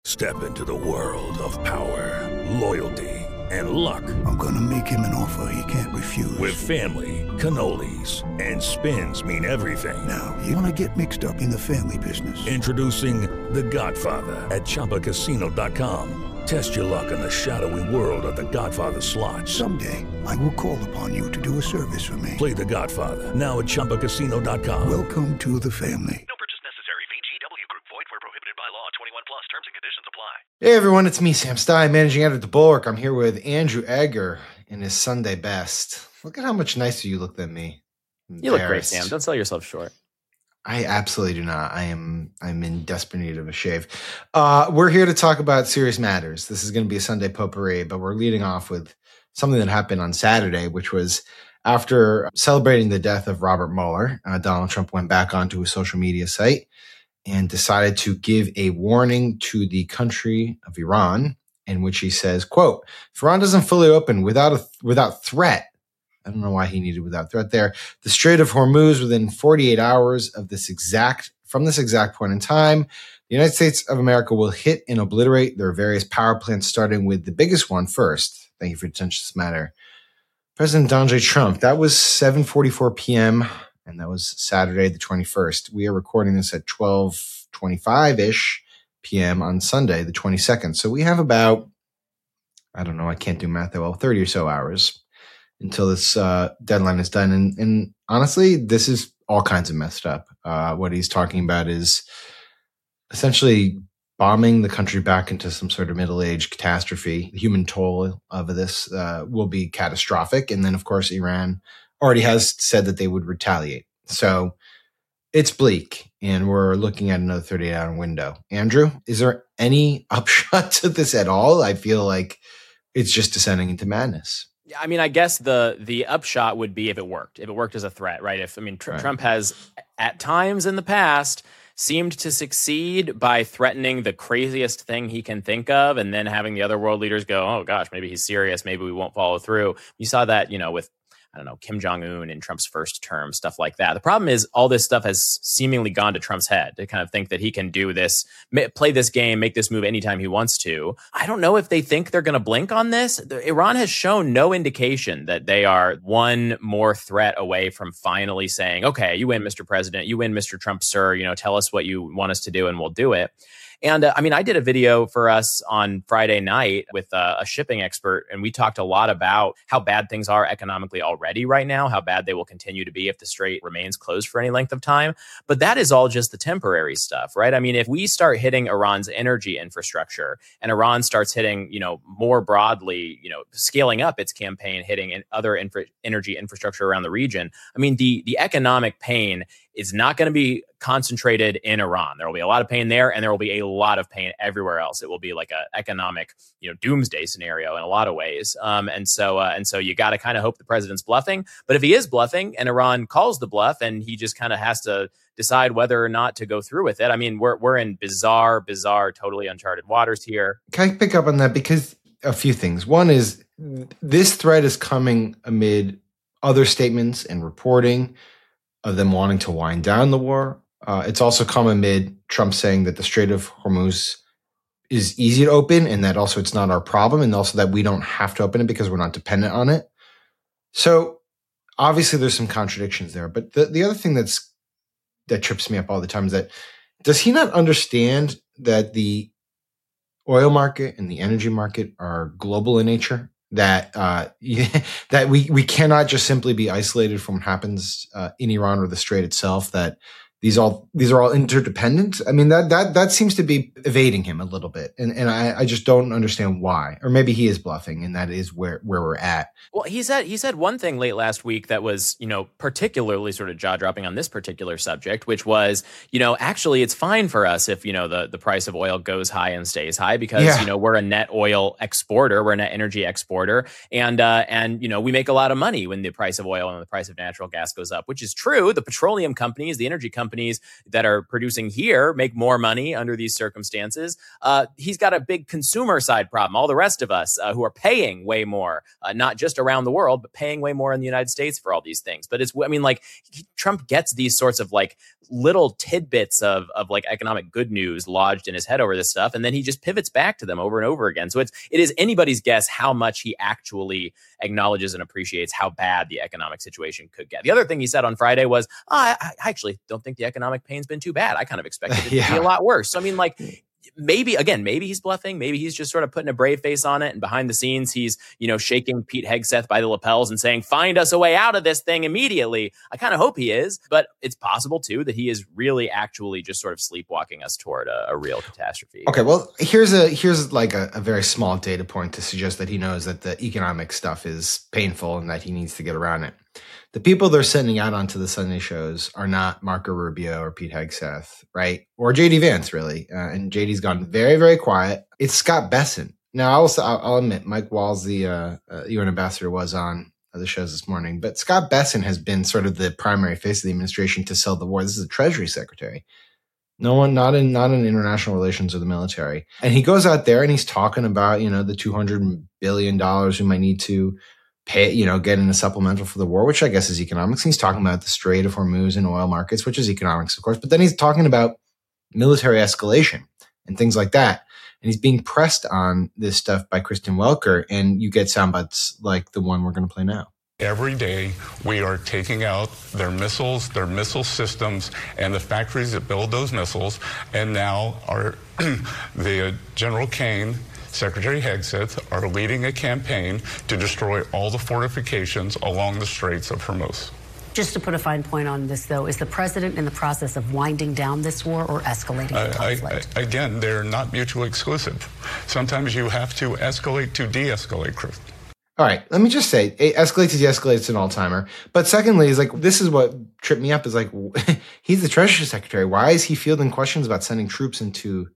Step into the world of power, loyalty, and luck. I'm gonna make him an offer he can't refuse. With family, cannolis, and spins mean everything. Now, you wanna get mixed up in the family business. Introducing The Godfather at ChumbaCasino.com. Test your luck in the shadowy world of The Godfather slot. Someday, I will call upon you to do a service for me. Play The Godfather now at ChumbaCasino.com. Welcome to the family. No purchase necessary. VGW Group. Void where prohibited by law. 21 plus. Terms and conditions apply. Hey everyone, it's me, Sam Stein, managing editor at The Bulwark. I'm here with Andrew Egger in his Sunday best. Look at how much nicer you look than me. You look great, Sam. Don't sell yourself short. I absolutely do not. I'm in desperate need of a shave. We're here to talk about serious matters. This is going to be a Sunday potpourri, but we're leading off with something that happened on Saturday, which was after celebrating the death of Robert Mueller, Donald Trump went back onto his social media site and decided to give a warning to the country of Iran, in which he says, quote, if Iran doesn't fully open without threat, I don't know why he needed without threat there, the Strait of Hormuz within 48 hours of from this exact point in time, the United States of America will hit and obliterate their various power plants, starting with the biggest one first. Thank you for your attention to this matter. President Donald J. Trump, that was 7:44 p.m., and that was Saturday, the 21st. We are recording this at 12:25-ish p.m. on Sunday, the 22nd. So we have about, I don't know, I can't do math that well, 30 or so hours until this deadline is done. And honestly, this is all kinds of messed up. What he's talking about is essentially bombing the country back into some sort of middle-age catastrophe. The human toll of this will be catastrophic. And then, of course, Iran already has said that they would retaliate. So it's bleak, and we're looking at another 38-hour window. Andrew, is there any upshot to this at all? I feel like it's just descending into madness. I mean, I guess the upshot would be if it worked as a threat, right? Right. Trump has at times in the past seemed to succeed by threatening the craziest thing he can think of and then having the other world leaders go, oh gosh, maybe he's serious. Maybe we won't follow through. You saw that, with, I don't know, Kim Jong-un in Trump's first term, stuff like that. The problem is all this stuff has seemingly gone to Trump's head to kind of think that he can do this, play this game, make this move anytime he wants to. I don't know if they think they're going to blink on this. Iran has shown no indication that they are one more threat away from finally saying, okay, you win, Mr. President, you win, Mr. Trump, sir, tell us what you want us to do and we'll do it. And I did a video for us on Friday night with a shipping expert, and we talked a lot about how bad things are economically already right now, how bad they will continue to be if the strait remains closed for any length of time. But that is all just the temporary stuff, right? I mean, if we start hitting Iran's energy infrastructure and Iran starts hitting, more broadly, scaling up its campaign, hitting other energy infrastructure around the region, I mean, the economic pain is not going to be concentrated in Iran. There will be a lot of pain there, and there will be a lot of pain everywhere else. It will be like an economic, doomsday scenario in a lot of ways. And so you got to kind of hope the president's bluffing. But if he is bluffing and Iran calls the bluff, and he just kind of has to decide whether or not to go through with it. I mean, we're in bizarre, totally uncharted waters here. Can I pick up on that? Because a few things. One is this threat is coming amid other statements and reporting of them wanting to wind down the war. It's also come amid Trump saying that the Strait of Hormuz is easy to open and that also it's not our problem, and also that we don't have to open it because we're not dependent on it. So obviously there's some contradictions there. But the other thing that trips me up all the time is that does he not understand that the oil market and the energy market are global in nature? That that we cannot just simply be isolated from what happens in Iran or the Strait itself. That these are all interdependent. I mean, that seems to be evading him a little bit, and I just don't understand why. Or maybe he is bluffing, and that is where we're at. Well, he said one thing late last week that was, particularly sort of jaw-dropping on this particular subject, which was, actually it's fine for us if, the price of oil goes high and stays high because, we're a net oil exporter, we're a net energy exporter, and we make a lot of money when the price of oil and the price of natural gas goes up, which is true. The petroleum companies, the energy companies companies that are producing here make more money under these circumstances. He's got a big consumer side problem. All the rest of us who are paying way more, not just around the world, but paying way more in the United States for all these things. But Trump gets these sorts of like little tidbits of like economic good news lodged in his head over this stuff, and then he just pivots back to them over and over again. So it is anybody's guess how much he actually acknowledges and appreciates how bad the economic situation could get. The other thing he said on Friday was, I actually don't think the economic pain's been too bad. I kind of expected it to be a lot worse. So, I mean, like, maybe he's bluffing. Maybe he's just sort of putting a brave face on it. And behind the scenes, he's, shaking Pete Hegseth by the lapels and saying, find us a way out of this thing immediately. I kind of hope he is, but it's possible too that he is really actually just sort of sleepwalking us toward a real catastrophe. Okay. Well, here's like a very small data point to suggest that he knows that the economic stuff is painful and that he needs to get around it. The people they're sending out onto the Sunday shows are not Marco Rubio or Pete Hegseth, right? Or JD Vance, really. And JD's gone very, very quiet. It's Scott Bessent. Now, I'll admit, Mike Walls, the UN ambassador, was on the shows this morning. But Scott Bessent has been sort of the primary face of the administration to sell the war. This is a Treasury Secretary. No one, not in international relations or the military. And he goes out there and he's talking about, the $200 billion we might need to pay, get in a supplemental for the war, which I guess is economics. He's talking about the Strait of Hormuz and oil markets, which is economics, of course. But then he's talking about military escalation and things like that. And he's being pressed on this stuff by Kristen Welker. And you get sound bites like the one we're going to play now. Every day, we are taking out their missiles, their missile systems, and the factories that build those missiles. And now the General Kane, Secretary Hegseth are leading a campaign to destroy all the fortifications along the Straits of Hormuz. Just to put a fine point on this, though, is the president in the process of winding down this war or escalating the conflict? Again, they're not mutually exclusive. Sometimes you have to escalate to de-escalate, Chris. All right, let me just say, escalate to de-escalate is an all-timer. But secondly, is like, this is what tripped me up, is like, he's the Treasury Secretary. Why is he fielding questions about sending troops into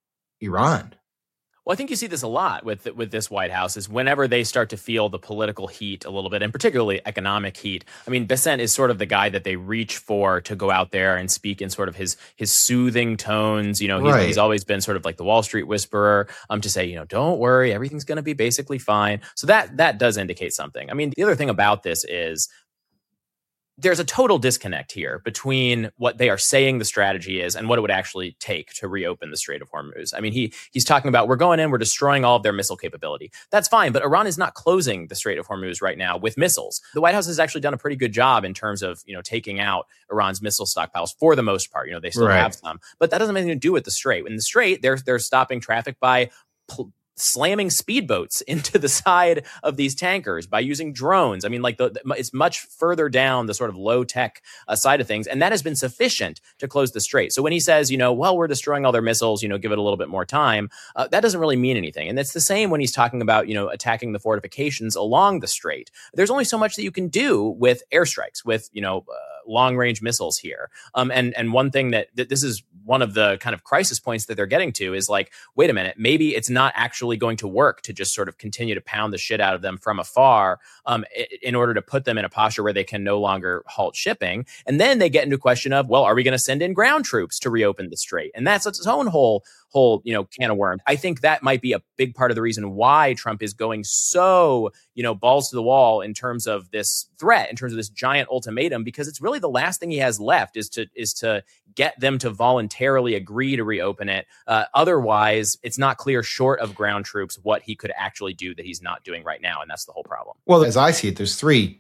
Iran? Well, I think you see this a lot with this White House is whenever they start to feel the political heat a little bit, and particularly economic heat. I mean, Bessent is sort of the guy that they reach for to go out there and speak in sort of his soothing tones. He's always been sort of like the Wall Street whisperer to say, don't worry, everything's going to be basically fine. So that does indicate something. I mean, the other thing about this is there's a total disconnect here between what they are saying the strategy is and what it would actually take to reopen the Strait of Hormuz. I mean, he's talking about we're going in, we're destroying all of their missile capability. That's fine, but Iran is not closing the Strait of Hormuz right now with missiles. The White House has actually done a pretty good job in terms of, taking out Iran's missile stockpiles for the most part. They still have some, but that doesn't have anything to do with the Strait. In the Strait, they're stopping traffic by slamming speedboats into the side of these tankers by using drones. I mean, like it's much further down the sort of low tech side of things. And that has been sufficient to close the Strait. So when he says, we're destroying all their missiles, give it a little bit more time, that doesn't really mean anything. And it's the same when he's talking about, attacking the fortifications along the Strait. There's only so much that you can do with airstrikes, with, long range missiles here. And one thing that this is one of the kind of crisis points that they're getting to is like, wait a minute, maybe it's not actually going to work to just sort of continue to pound the shit out of them from afar in order to put them in a posture where they can no longer halt shipping. And then they get into a question of, well, are we going to send in ground troops to reopen the Strait? And that's its own whole can of worms. I think that might be a big part of the reason why Trump is going so, balls to the wall in terms of this threat, in terms of this giant ultimatum, because it's really the last thing he has left is to get them to voluntarily agree to reopen it. Otherwise, it's not clear, short of ground troops, what he could actually do that he's not doing right now. And that's the whole problem. Well, as I see it, there's three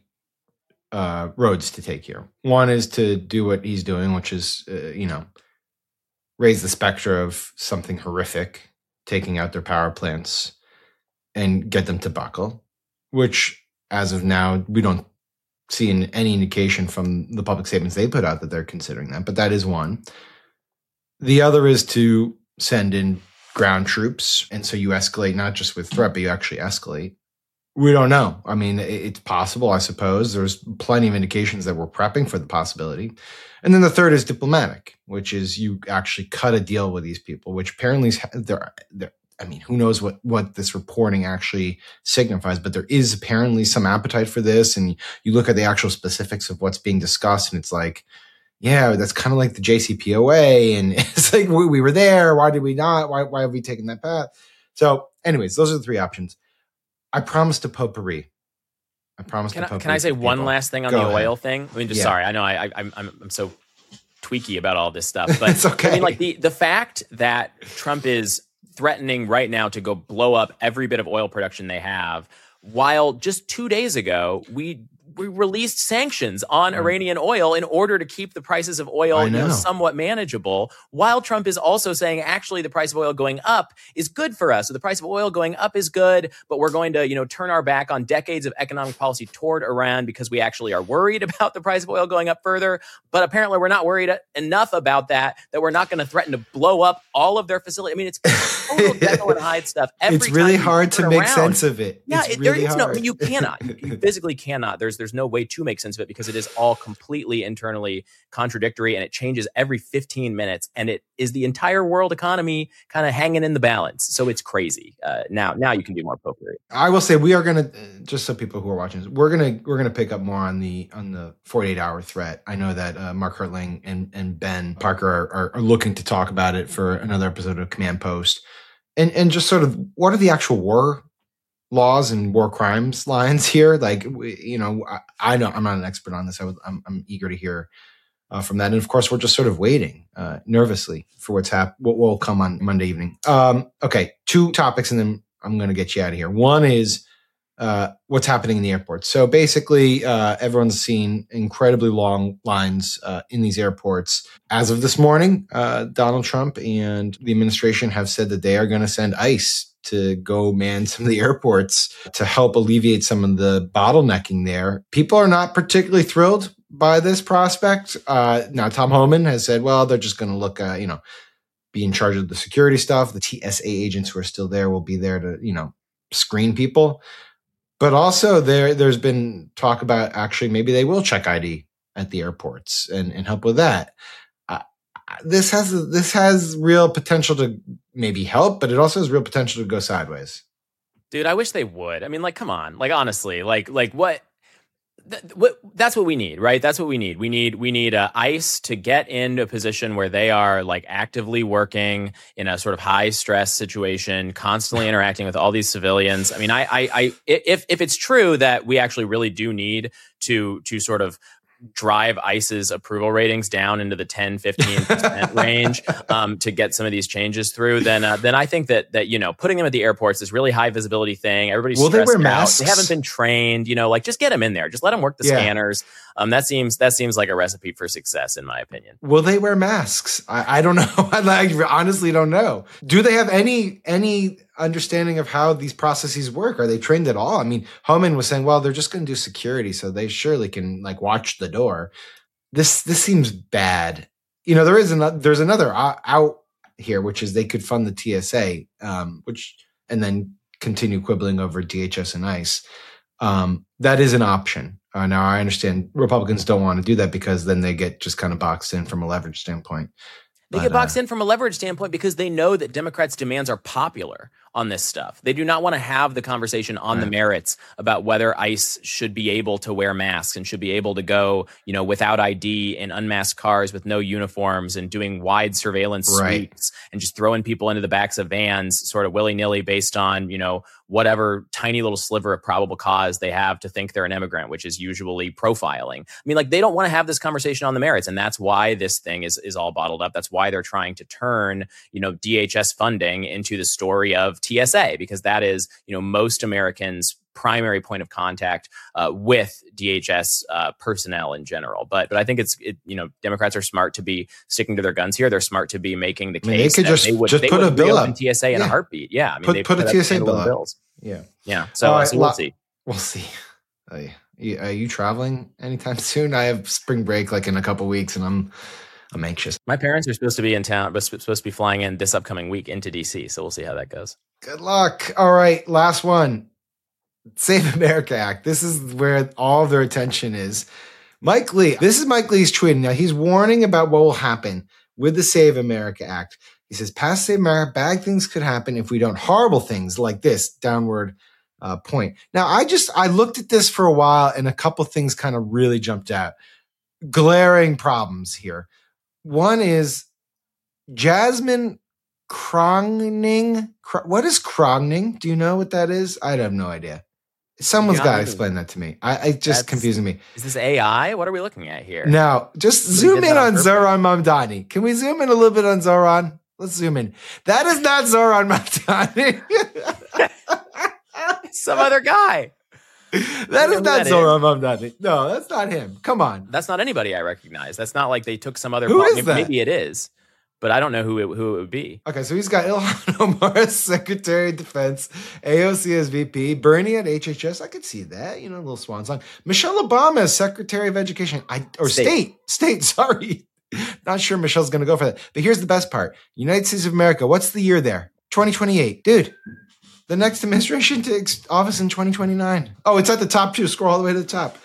roads to take here. One is to do what he's doing, which is, raise the specter of something horrific, taking out their power plants and get them to buckle, which as of now, we don't see any indication from the public statements they put out that they're considering that, but that is one. The other is to send in ground troops. And so you escalate not just with threat, but you actually escalate. We don't know. I mean, it's possible, I suppose. There's plenty of indications that we're prepping for the possibility. And then the third is diplomatic, which is you actually cut a deal with these people, which apparently I mean, who knows what this reporting actually signifies, but there is apparently some appetite for this. And you look at the actual specifics of what's being discussed, and it's like, yeah, that's kind of like the JCPOA. And it's like, we were there. Why did we not? Why have we taken that path? So anyways, those are the three options. I promised a potpourri. Can I say one last thing on the oil thing? I mean, just sorry. I know I'm so tweaky about all this stuff, but it's okay. I mean, like the fact that Trump is threatening right now to go blow up every bit of oil production they have, while just 2 days ago we released sanctions on Iranian oil in order to keep the prices of oil somewhat manageable, while Trump is also saying, actually, the price of oil going up is good for us. So the price of oil going up is good, but we're going to, turn our back on decades of economic policy toward Iran because we actually are worried about the price of oil going up further. But apparently we're not worried enough about that we're not going to threaten to blow up all of their facilities. I mean, it's total Jekyll and Hyde stuff. It's really hard to make sense of it. Yeah, there is no, you cannot. You physically cannot. There's no way to make sense of it because it is all completely internally contradictory and it changes every 15 minutes. And it is the entire world economy kind of hanging in the balance. So it's crazy. Now you can do more potpourri. I will say we are going to, just so people who are watching this, we're going to pick up more on the 48-hour threat. I know that Mark Hertling and Ben Parker are looking to talk about it for another episode of Command Post. And just sort of what are the actual war laws and war crimes lines here? Like, I know I'm not an expert on this. I'm eager to hear from that. And of course, we're just sort of waiting nervously for what will come on Monday evening. Okay, two topics, and then I'm going to get you out of here. One is what's happening in the airports. So basically, everyone's seen incredibly long lines in these airports. As of this morning, Donald Trump and the administration have said that they are going to send ICE to go man some of the airports to help alleviate some of the bottlenecking there. People are not particularly thrilled by this prospect. Now, Tom Homan has said, well, they're just going to look at, be in charge of the security stuff. The TSA agents who are still there will be there to, screen people. But also there's been talk about actually maybe they will check ID at the airports and help with that. This has real potential to maybe help, but it also has real potential to go sideways. Dude, I wish they would. I mean, like, come on, like, honestly, like what? That's what we need, right? That's what we need. We need ICE to get into a position where they are like actively working in a sort of high stress situation, constantly interacting with all these civilians. I mean, if it's true that we actually really do need to sort of drive ICE's approval ratings down into the 10-15% range to get some of these changes through, then I think that putting them at the airports, this really high visibility thing, everybody's stressed they wear masks? They haven't been trained, like just get them in there, just let them work the scanners. That seems like a recipe for success, in my opinion. Will they wear masks? I don't know. I honestly don't know. Do they have any understanding of how these processes work? Are they trained at all? I mean, Homan was saying, well, they're just going to do security, so they surely can like watch the door. This seems bad. There's another out here, which is they could fund the TSA, and then continue quibbling over DHS and ICE. That is an option. Now, I understand Republicans don't want to do that because then they get just kind of boxed in from a leverage standpoint. They get boxed in from a leverage standpoint because they know that Democrats' demands are popular on this stuff. They do not want to have the conversation on the merits about whether ICE should be able to wear masks and should be able to go, without ID in unmasked cars with no uniforms and doing wide surveillance sweeps and just throwing people into the backs of vans sort of willy-nilly based on, whatever tiny little sliver of probable cause they have to think they're an immigrant, which is usually profiling. I mean, like, they don't want to have this conversation on the merits. And that's why this thing is all bottled up. That's why they're trying to turn, DHS funding into the story of TSA, because that is, most Americans' primary point of contact with DHS personnel in general. But I think Democrats are smart to be sticking to their guns here. They're smart to be making the case. They could just put a bill up. TSA in a heartbeat. Yeah, I mean, put a TSA bill up. Bills. Yeah. So we'll see. We'll see. Are you traveling anytime soon? I have spring break like in a couple weeks, and I'm anxious. My parents are supposed to be in town, but supposed to be flying in this upcoming week into DC. So we'll see how that goes. Good luck. All right, last one. Save America Act. This is where all of their attention is. Mike Lee. This is Mike Lee's tweeting. Now, he's warning about what will happen with the Save America Act. He says, past Save America, bad things could happen if we don't. Horrible things like this, downward point. Now, I looked at this for a while, and a couple things kind of really jumped out. glaring problems here. One is Jasmine Krongning. What is Krongning? Do you know what that is? I have no idea. Someone's got to explain that to me. It's just confusing me. Is this AI? What are we looking at here? Now, just zoom in on Zohran Mamdani. Can we zoom in a little bit on Zohran? Let's zoom in. That is not Zohran Mamdani. Some other guy. That is not Zohran Mamdani. No, that's not him. Come on. That's not anybody I recognize. That's not like they took some other. Who is that? Maybe it is, but I don't know who it would be. Okay, so he's got Ilhan Omar as Secretary of Defense, AOC as VP, Bernie at HHS. I could see that. A little swan song. Michelle Obama as Secretary of Education. State, sorry. Not sure Michelle's going to go for that. But here's the best part. United States of America. What's the year there? 2028. Dude, the next administration takes office in 2029. Oh, it's at the top too. Scroll all the way to the top.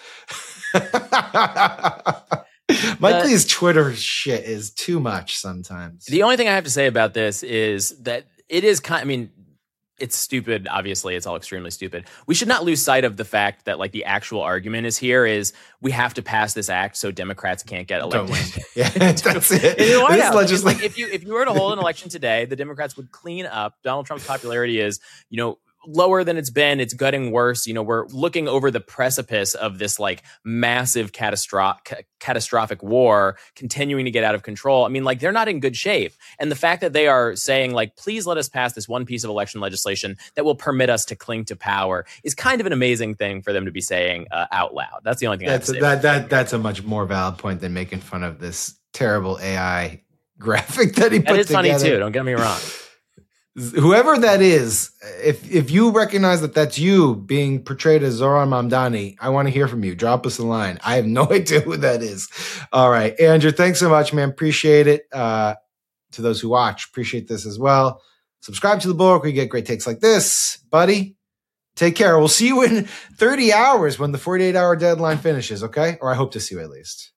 Mike Lee's Twitter shit is too much sometimes. The only thing I have to say about this is that it is it's stupid. Obviously, it's all extremely stupid. We should not lose sight of the fact that the actual argument is we have to pass this act so Democrats can't get elected. Yeah, that's it. If you were to hold an election today, the Democrats would clean up. Donald Trump's popularity is, lower than it's been. It's getting worse. We're looking over the precipice of this massive catastrophic war continuing to get out of control. I mean, they're not in good shape. And the fact that they are saying please let us pass this one piece of election legislation that will permit us to cling to power is kind of an amazing thing for them to be saying out loud. That's the only thing I have to say. That's a much more valid point than making fun of this terrible AI graphic that he put together. That is funny too. Don't get me wrong. Whoever that is, if you recognize that that's you being portrayed as Zohran Mamdani, I want to hear from you. Drop us a line. I have no idea who that is. All right. Andrew, thanks so much, man. Appreciate it. To those who watch, appreciate this as well. Subscribe to The Bulwark where you get great takes like this. Buddy, take care. We'll see you in 30 hours when the 48-hour deadline finishes, okay? Or I hope to see you at least.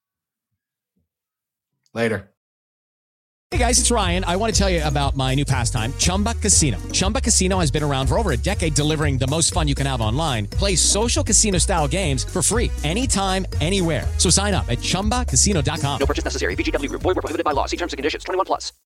Later. Hey guys, it's Ryan. I want to tell you about my new pastime, Chumba Casino. Chumba Casino has been around for over a decade, delivering the most fun you can have online. Play social casino style games for free anytime, anywhere. So sign up at ChumbaCasino.com. No purchase necessary. VGW Group. Void where prohibited by law. See terms and conditions. 21+.